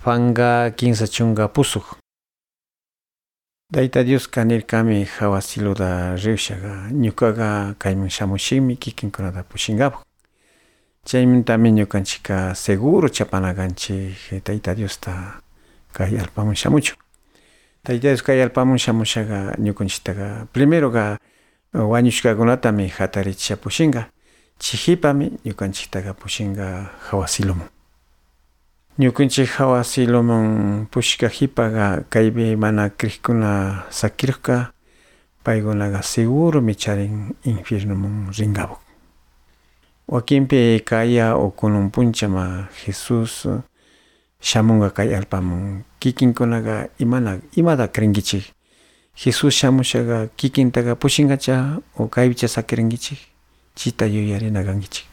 Fanga kinsa chunga pusuk. Tayta Dios kanirkami hawasiluta riwshaga ñukaga kayman shamushimi kikinkunata pushinkapak. Chaymantami ñukanchikka seguro chapanakanchik Tayta Diosta kay allpaman shamuchun. Tayta Dios kay allpaman shamushaga ñukanchiktaga primeroga wañushkakunatami hatarichisha pushinka. Chijipami ñukanchiktaga pushinka hawasiluman. Ñukanchik hawasiluman pushkajipaga kaypi mana kriqkuna sakirqa paykunaqa seguromi charin infiernoman rinkapak. Wakinpi kaya o kunan punchama Jesus shamunqa kay allpaman kikinkunaqa imata krinkichik Jesus shamushaqa kikintaqa pushinkacha o kaypicha sakirinkichik chita yuyarina kankichik.